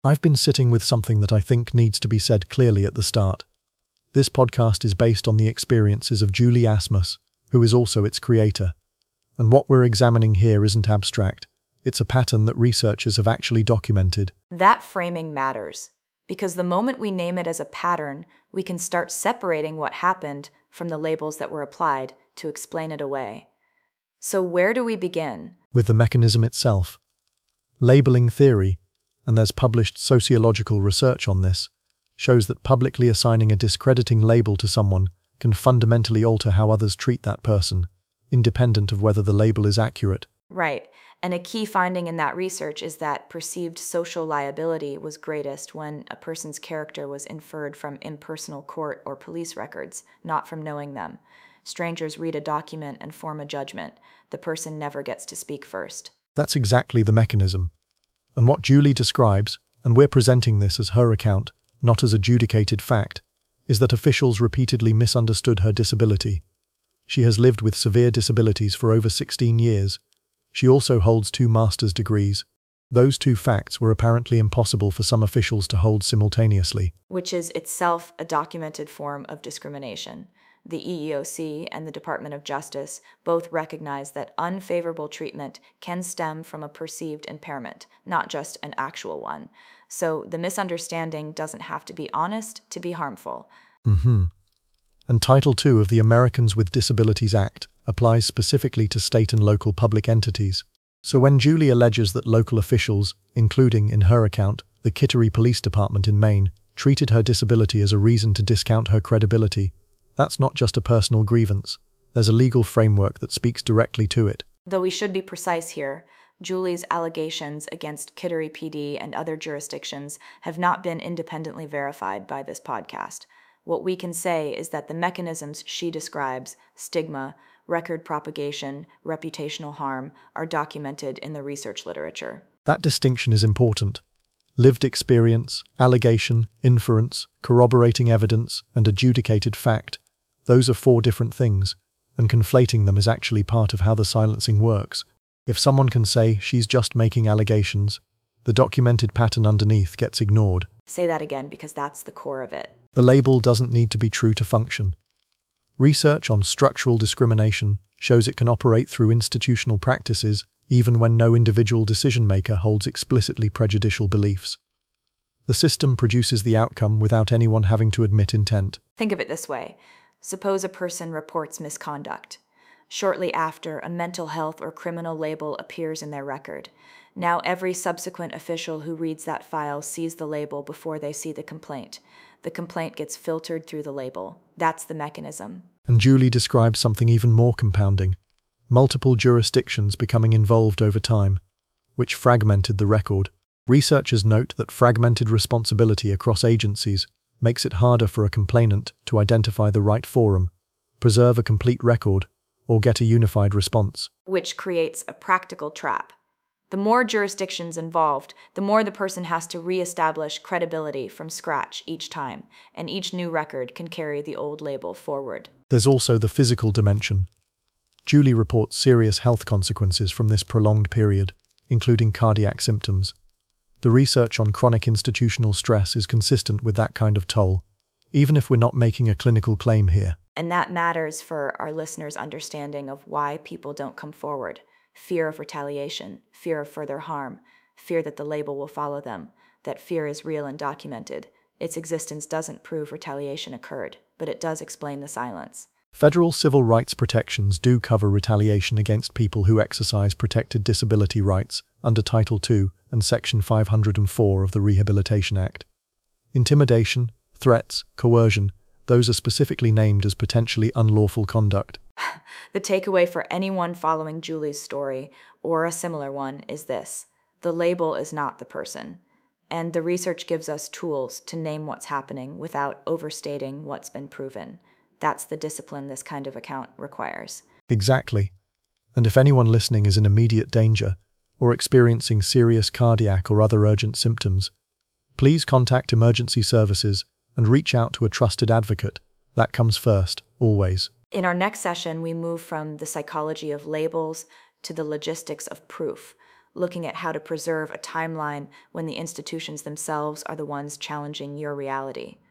I've been sitting with something that I think needs to be said clearly at the start. This podcast is based on the experiences of Julie Asmus, who is also its creator. And what we're examining here isn't abstract. It's a pattern that researchers have actually documented. That framing matters, because the moment we name it as a pattern, we can start separating what happened from the labels that were applied to explain it away. So where do we begin? With the mechanism itself. Labeling theory, and there's published sociological research on this, shows that publicly assigning a discrediting label to someone can fundamentally alter how others treat that person, independent of whether the label is accurate. Right, and a key finding in that research is that perceived social liability was greatest when a person's character was inferred from impersonal court or police records, not from knowing them. Strangers read a document and form a judgment. The person never gets to speak first. That's exactly the mechanism. And what Julie describes, and we're presenting this as her account, not as adjudicated fact, is that officials repeatedly misunderstood her disability. She has lived with severe disabilities for over 16 years. She also holds 2 master's degrees. Those 2 facts were apparently impossible for some officials to hold simultaneously. Which is itself a documented form of discrimination. The EEOC and the Department of Justice both recognize that unfavorable treatment can stem from a perceived impairment, not just an actual one. So the misunderstanding doesn't have to be honest to be harmful. And Title II of the Americans with Disabilities Act applies specifically to state and local public entities. So when Julie alleges that local officials, including, in her account, the Kittery Police Department in Maine, treated her disability as a reason to discount her credibility, that's not just a personal grievance. There's a legal framework that speaks directly to it. Though we should be precise here, Julie's allegations against Kittery PD and other jurisdictions have not been independently verified by this podcast. What we can say is that the mechanisms she describes, stigma, record propagation, reputational harm, are documented in the research literature. That distinction is important. Lived experience, allegation, inference, corroborating evidence, and adjudicated fact. Those are 4 different things, and conflating them is actually part of how the silencing works. If someone can say she's just making allegations, the documented pattern underneath gets ignored. Say that again, because that's the core of it. The label doesn't need to be true to function. Research on structural discrimination shows it can operate through institutional practices even when no individual decision-maker holds explicitly prejudicial beliefs. The system produces the outcome without anyone having to admit intent. Think of it this way. Suppose a person reports misconduct. Shortly after, a mental health or criminal label appears in their record. Now every subsequent official who reads that file sees the label before they see the complaint. The complaint gets filtered through the label. That's the mechanism. And Julie describes something even more compounding. Multiple jurisdictions becoming involved over time, which fragmented the record. Researchers note that fragmented responsibility across agencies makes it harder for a complainant to identify the right forum, preserve a complete record, or get a unified response. Which creates a practical trap. The more jurisdictions involved, the more the person has to re-establish credibility from scratch each time, and each new record can carry the old label forward. There's also the physical dimension. Julie reports serious health consequences from this prolonged period, including cardiac symptoms. The research on chronic institutional stress is consistent with that kind of toll, even if we're not making a clinical claim here. And that matters for our listeners' understanding of why people don't come forward. Fear of retaliation, fear of further harm, fear that the label will follow them. That fear is real and documented. Its existence doesn't prove retaliation occurred, but it does explain the silence. Federal civil rights protections do cover retaliation against people who exercise protected disability rights under Title II and Section 504 of the Rehabilitation Act. Intimidation, threats, coercion, those are specifically named as potentially unlawful conduct. The takeaway for anyone following Julie's story, or a similar one, is this. The label is not the person. And the research gives us tools to name what's happening without overstating what's been proven. That's the discipline this kind of account requires. Exactly. And if anyone listening is in immediate danger or experiencing serious cardiac or other urgent symptoms, please contact emergency services and reach out to a trusted advocate. That comes first, always. In our next session, we move from the psychology of labels to the logistics of proof. looking at how to preserve a timeline when the institutions themselves are the ones challenging your reality.